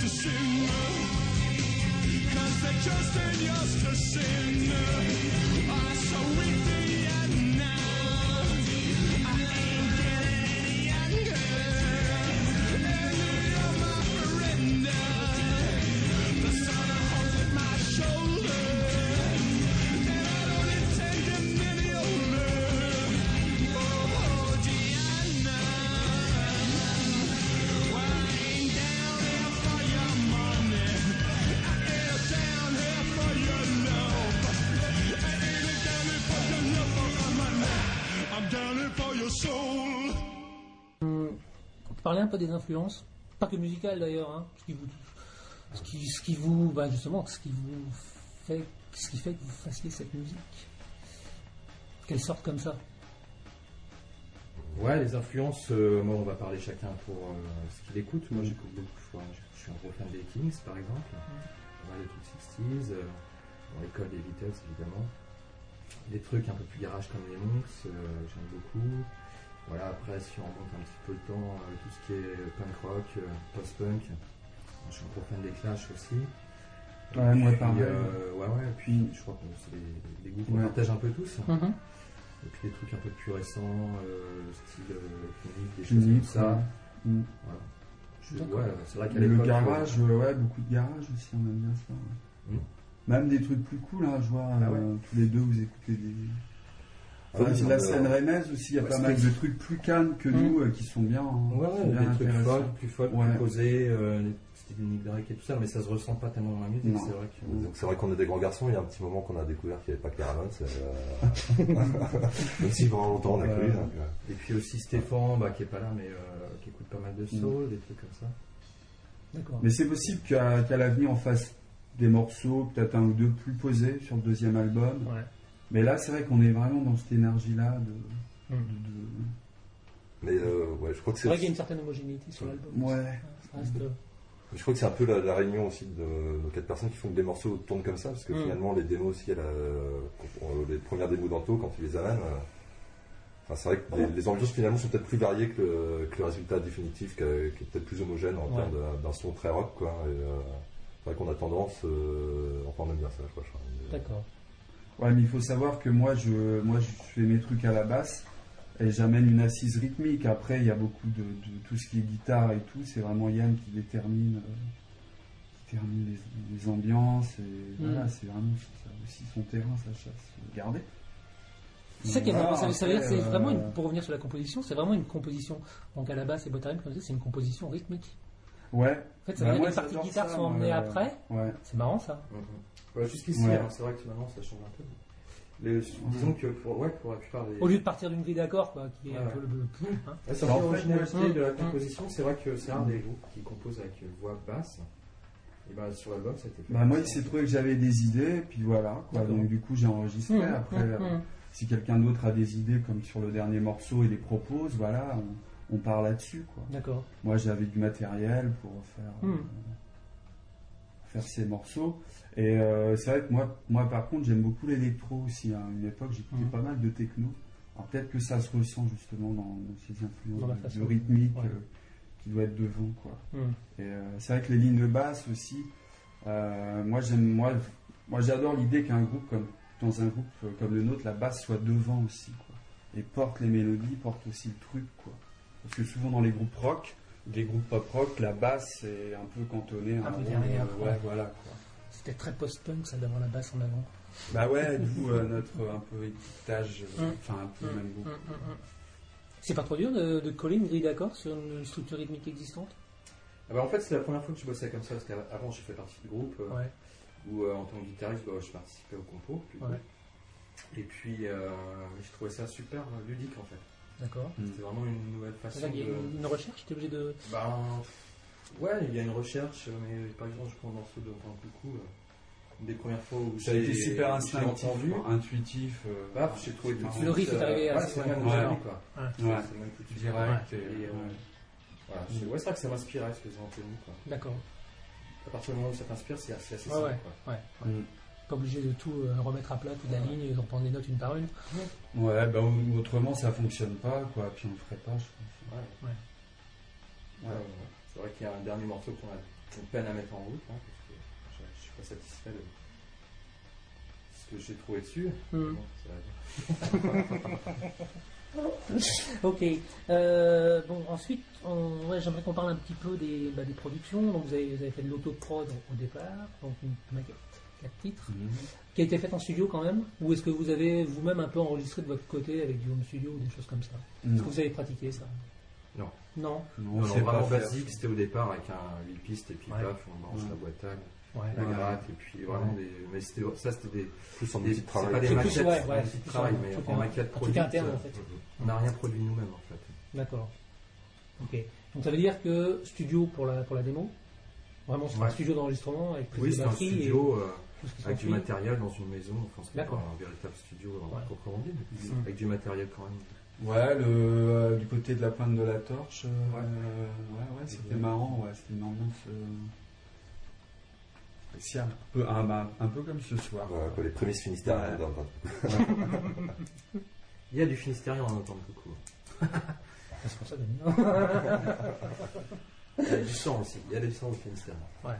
to sin, 'cause they're just ain't used to sin. I'm so weak and now I ain't getting any younger. Any of my surrender, the sun haunted my shoulder, and I don't intend getting any older. Oh, Gianna, well, I ain't down here for your money, I ain't down here for your love, I ain't down here for your love or for money, I'm down here for your soul. On peut parler un peu des influences, pas que musicales d'ailleurs, hein, ce qui vous, bah justement, ce qui fait que vous fassiez cette musique, qu'elle sorte comme ça. Ouais, les influences, moi on va parler chacun pour ce qu'il écoute. Moi j'écoute beaucoup, je suis un gros fan des Kings par exemple, les trucs 60s, dans l'école des Beatles évidemment. Des trucs un peu plus garage comme les Monks, j'aime beaucoup. Voilà, après si on remonte un petit peu le temps, tout ce qui est punk rock, post-punk, je suis un gros fan des Clash aussi. Ouais, moi pareil. Et puis je crois que c'est des goûts qu'on partage un peu tous. Et puis des trucs un peu plus récents, style clinique, des choses comme ça. Voilà. C'est vrai qu'à l'époque, le garage, beaucoup de garage aussi, on aime bien ça. Ouais. Même des trucs plus cool, hein, je vois, tous les deux vous écoutez des... la scène Rennes aussi, il y a pas mal de trucs plus calmes que nous qui sont bien. Des trucs plus folles, plus posés, style Nick Drake et tout ça, mais ça se ressent pas tellement dans la musique. C'est vrai que... Donc c'est vrai qu'on est des grands garçons, il y a un petit moment qu'on a découvert qu'il n'y avait pas que les Ramones, même si pendant longtemps on a cru. Et puis aussi Stéphane, qui est pas là, mais qui écoute pas mal de soul, des trucs comme ça. D'accord. Mais c'est possible qu'à l'avenir on fasse des morceaux, peut-être un ou deux plus posés sur le deuxième album. Ouais. Mais là, c'est vrai qu'on est vraiment dans cette énergie-là Mais je crois que c'est vrai qu'il y a une certaine homogénéité sur l'album. Ouais. Je crois que c'est un peu la réunion aussi de 4 personnes qui font que des morceaux tournent comme ça, parce que finalement les démos aussi, les premières démos d'Anto, quand tu les amènes, c'est vrai que les ambiances finalement sont peut-être plus variées que le résultat définitif, qui est peut-être plus homogène en termes d'un son très rock, quoi. Et, c'est vrai qu'on a tendance, on aime bien ça, je crois. D'accord. Ouais, mais il faut savoir que moi je fais mes trucs à la basse et j'amène une assise rythmique. Après, il y a beaucoup de tout ce qui est guitare et tout, c'est vraiment Yann qui détermine les ambiances. Et voilà, c'est vraiment ça, aussi son terrain, sa chasse gardée. C'est ça qui est vraiment, ça veut dire, c'est vraiment pour revenir sur la composition, c'est vraiment une composition. Donc à la basse et bottom, comme ça, c'est une composition rythmique. Ouais. En fait, ça veut dire que les parties de guitare sont emmenées après. Ouais. C'est marrant ça. Jusqu'ici, c'est vrai que maintenant ça change un peu. Disons que pour la plupart des... Au lieu de partir d'une grille d'accords, qui est un peu le plus. C'est l'originalité de la composition. C'est vrai que c'est un des groupes qui compose avec voix basse. Et sur l'album, ça a été fait. Moi, il s'est trouvé que j'avais des idées, et puis voilà. Donc du coup, j'ai enregistré. Après, si quelqu'un d'autre a des idées, comme sur le dernier morceau, il les propose, voilà, on part là-dessus, quoi. D'accord. Moi, j'avais du matériel pour faire ces morceaux. Et c'est vrai que moi par contre, j'aime beaucoup l'électro aussi. À une époque, j'écoutais pas mal de techno. Alors peut-être que ça se ressent justement dans ces influences de rythmique qui doit être devant, quoi. Et c'est vrai que les lignes de basse aussi. Moi, j'adore l'idée qu'un groupe dans un groupe comme le nôtre, la basse soit devant aussi, quoi. Et porte les mélodies, porte aussi le truc, quoi. Parce que souvent dans les groupes rock, les groupes pop rock, la basse est un peu cantonnée un peu derrière. Voilà, quoi. C'était très post-punk, ça, d'avoir la basse en avant. Bah ouais, d'où notre un peu étiquetage, un peu le même groupe. C'est pas trop dur de coller une grille d'accords sur une structure rythmique existante? En fait, c'est la première fois que je bossais comme ça, parce qu'avant j'ai fait partie du groupe où en tant que guitariste, je participais au compo plutôt. Et puis je trouvais ça super ludique en fait. D'accord. C'était vraiment une nouvelle façon Il y a une recherche, t'es obligé de... Ouais, il y a une recherche, mais par exemple, je prends un morceau de Coucou, une des premières fois où ça a été super intuitif. J'ai trouvé tout de suite. Le riff est arrivé assez c'est même gênant, quoi. C'est même tout direct. Voilà, c'est vrai que ça m'inspirait ce que faisait Anthony, quoi. D'accord. À partir du moment où ça t'inspire, c'est assez simple, quoi. Pas obligé de tout remettre à plat, toute la ligne, et d'en prendre des notes une par une. Ouais, autrement ça fonctionne pas, quoi. Puis on le ferait pas, je pense. C'est vrai qu'il y a un dernier morceau qu'on a une peine à mettre en route, hein, parce que je suis pas satisfait de ce que j'ai trouvé dessus. Bon, Ok. Bon, ensuite, j'aimerais qu'on parle un petit peu des productions. Donc, vous avez fait de l'auto-prod au départ, donc une maquette, 4 titres, qui a été faite en studio quand même. Ou est-ce que vous avez vous-même un peu enregistré de votre côté avec du home studio ou des choses comme ça? Est-ce que vous avez pratiqué ça? Non. Non. Non, c'est vraiment basique. C'était au départ avec un 8 pistes et puis paf, on branche la boîte à la gratte et puis vraiment des. Mais c'était des. Plus en outil de travail. C'est pas des maquettes, c'est de travail, mais en maquette produite. Interne, en fait. On n'a rien produit nous-mêmes en fait. D'accord. Ok. Donc ça veut dire que studio pour la démo. Vraiment, c'est un studio d'enregistrement avec prise de batterie. Oui, c'est un studio avec qui du matériel dans une maison. Enfin, c'est pas D'accord. un véritable studio proprement dit, mais avec du matériel quand même. Ouais, du côté de la pointe de la torche, c'était marrant, c'était une ambiance spéciale, un peu comme ce soir. Les prémices finistériennes. Il y a du finistérien en entend beaucoup. C'est pour ça que il y a du sang aussi, il y a du sang au finistère. Ouais.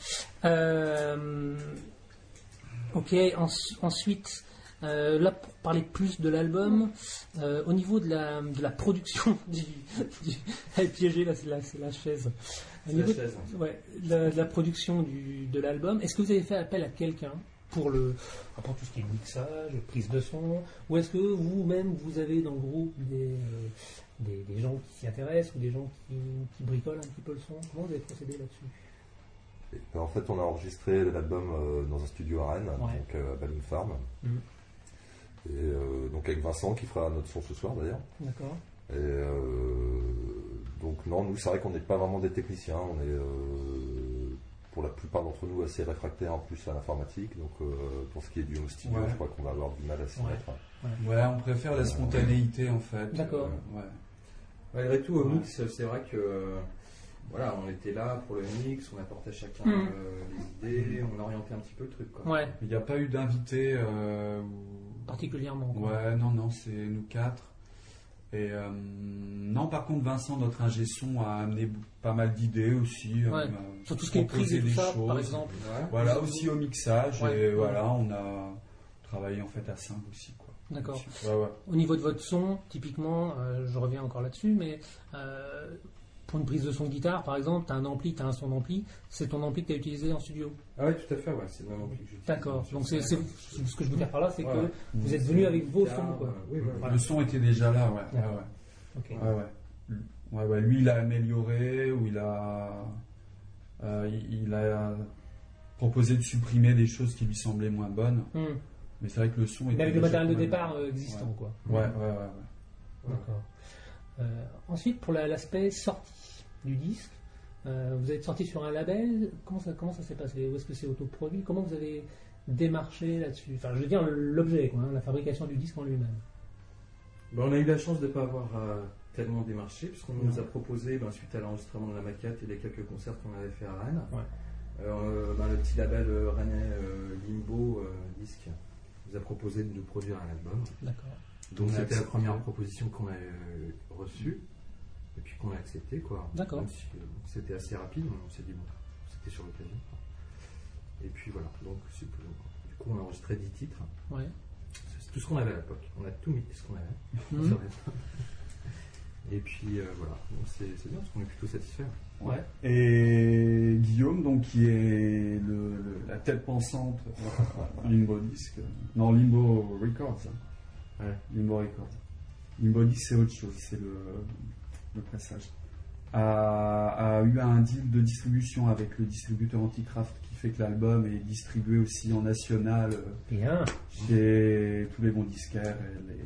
Ok, ensuite. Là, pour parler plus de l'album, au niveau de la production elle est piégée, là, c'est la chaise. Au niveau de la production de l'album, est-ce que vous avez fait appel à quelqu'un pour tout ce qui est mixage, prise de son, ou est-ce que vous-même, vous avez dans le groupe des gens qui s'y intéressent, ou des gens qui bricolent un petit peu le son? Comment vous avez procédé là-dessus? En fait, on a enregistré l'album dans un studio à Rennes, donc à Balloon Farm. Et donc avec Vincent qui fera notre son ce soir d'ailleurs. D'accord. Et donc non, nous c'est vrai qu'on n'est pas vraiment des techniciens, on est pour la plupart d'entre nous assez réfractaires en plus à l'informatique, donc pour ce qui est du home studio, je crois qu'on va avoir du mal à s'y mettre. Ouais, on préfère la spontanéité en fait. D'accord. Malgré tout, au mix, c'est vrai que voilà, on était là pour le mix, on apportait chacun les idées, on orientait un petit peu le truc. Quoi. Ouais. Il n'y a pas eu d'invité particulièrement. Quoi. Ouais, non, c'est nous 4. Et non, par contre, Vincent, notre ingé son, a amené pas mal d'idées aussi. Sur tout ce qui est prise et tout ça, par exemple. Voilà, aussi au mixage. Et voilà, on a travaillé en fait à 5 aussi. Quoi. D'accord. Ouais. Au niveau de votre son, typiquement, je reviens encore là-dessus, mais pour une prise de son de guitare, par exemple, tu as un ampli, tu as un son d'ampli, c'est ton ampli que tu as utilisé en studio? Ah oui, tout à fait, c'est le même ampli que j'utilise. D'accord, donc c'est ce que je veux dire par là, c'est que vous êtes venu avec vos sons. Quoi. Le son était déjà là, Okay. Ouais. Lui, il a amélioré, ou il a proposé de supprimer des choses qui lui semblaient moins bonnes. Mais c'est vrai que le son était. Mais avec le matériel de départ existant, quoi. Ouais. D'accord. Ensuite, pour l'aspect sortie du disque, vous êtes sorti sur un label. Comment ça s'est passé? Où est-ce que c'est autoproduit? Comment vous avez démarché là-dessus? Enfin, je veux dire l'objet, quoi, la fabrication du disque en lui-même. On a eu la chance de ne pas avoir tellement démarché, puisqu'on nous a proposé, suite à l'enregistrement de la maquette et les quelques concerts qu'on avait fait à Rennes, le petit label rennais Limbo Disque nous a proposé de nous produire un album. D'accord. Donc c'était la première proposition qu'on a reçue et puis qu'on a acceptée, quoi. D'accord. Même si, c'était assez rapide, on s'est dit c'était sur l'occasion. Et puis voilà, donc du coup on a enregistré 10 titres. Ouais. C'est tout ce qu'on avait à l'époque. On a tout mis ce qu'on avait. Et puis voilà, donc c'est bien parce qu'on est plutôt satisfait. Ouais. Et Guillaume, donc qui est la tête pensante Limbo Disc, Limbo Records. Limbo Records. Limbo Disc, c'est autre chose, c'est le pressage. A eu un deal de distribution avec le distributeur Anticraft qui fait que l'album est distribué aussi en national chez tous les bons disquaires,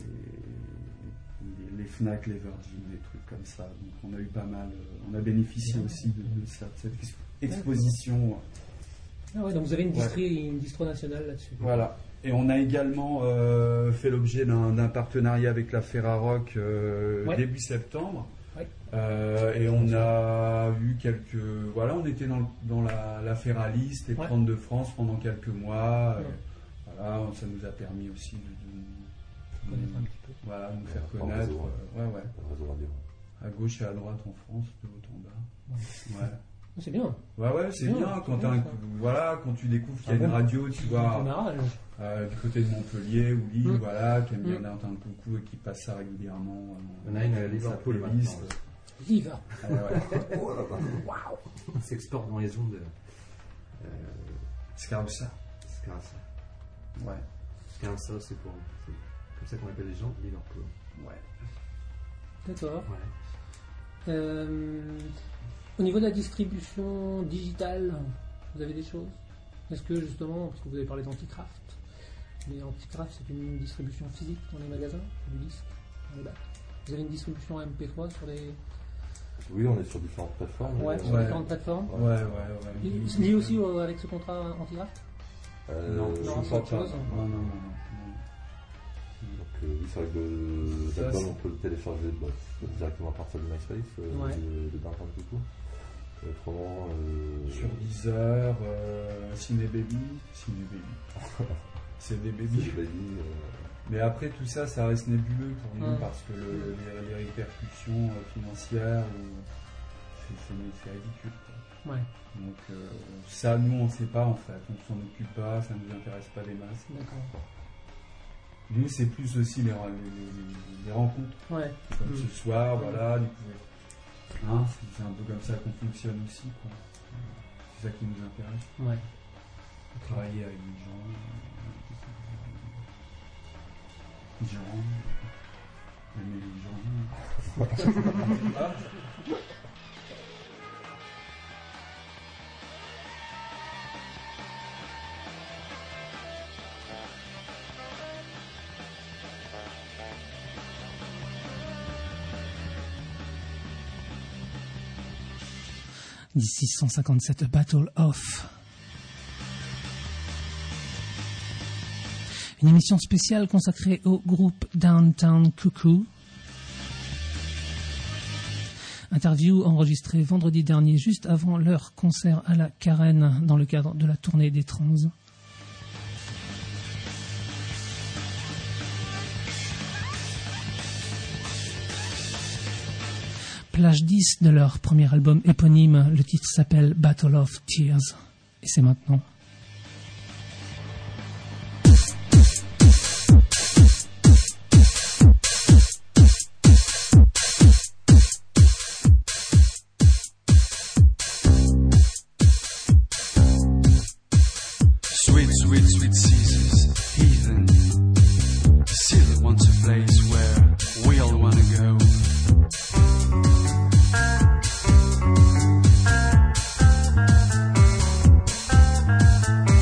les Fnac, les Virgin, des trucs comme ça. Donc on a eu pas mal, on a bénéficié aussi de cette exposition. Donc vous avez une distro nationale là-dessus. Voilà. Et on a également fait l'objet d'un partenariat avec la Ferrarock début septembre. Et on a eu on était dans la Ferraliste et Prendre de France pendant quelques mois. Voilà, ça nous a permis aussi de connaître un petit peu. Voilà, nous faire connaître. Réseau radio. À gauche et à droite en France, de haut en bas. Ouais. C'est bien. Ouais, c'est bien. Quand, quand tu découvres qu'il y a une radio, tu vois, du côté de Montpellier ou Lille, qui aime bien entendre beaucoup et qui passe ça régulièrement. On a une Liverpool maintenant. Waouh. On s'exporte dans les ondes. Scaroussa. Ouais. Scaroussa, c'est comme ça qu'on appelle les gens, Liverpool. Ouais. D'accord. Ouais. Au niveau de la distribution digitale, vous avez des choses? Est-ce que justement, parce que vous avez parlé d'Anticraft, mais Anticraft c'est une distribution physique dans les magasins, du disque, dans les bacs. Vous avez une distribution MP3 sur les... Oui, on est sur différentes plateformes. Différentes plateformes. Ouais. C'est lié aussi avec ce contrat Anticraft? Non, c'est autre chose. Non. Donc oui, c'est vrai que l'album on peut le télécharger directement à partir de MySpace, de Downtown Cuckoo. Autrement, sur Deezer, Cinebaby. C'est des baby. Mais après tout ça, ça reste nébuleux pour nous parce que les répercussions financières, c'est ridicule. Quoi. Ouais. Donc ça, nous, on ne sait pas en fait. On ne s'en occupe pas, ça ne nous intéresse pas des masses. D'accord. Nous, c'est plus aussi les rencontres. Ouais. Comme ce soir, voilà. C'est un peu comme ça qu'on fonctionne aussi, quoi. C'est ça qui nous intéresse. Ouais. Travailler avec des gens, aimer les gens. D'ici 157 Battle of. Une émission spéciale consacrée au groupe Downtown Cuckoo. Interview enregistrée vendredi dernier, juste avant leur concert à la Carène, dans le cadre de la tournée des Trans. Plage 10 de leur premier album éponyme, le titre s'appelle Battle of Tears. Et c'est maintenant. Sweet, sweet, sweet Caesars, heathen. Still want a place where we all wanna go.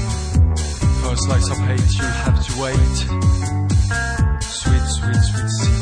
For a slice of hate you'll have to wait. Sweet, sweet, sweet Caesars.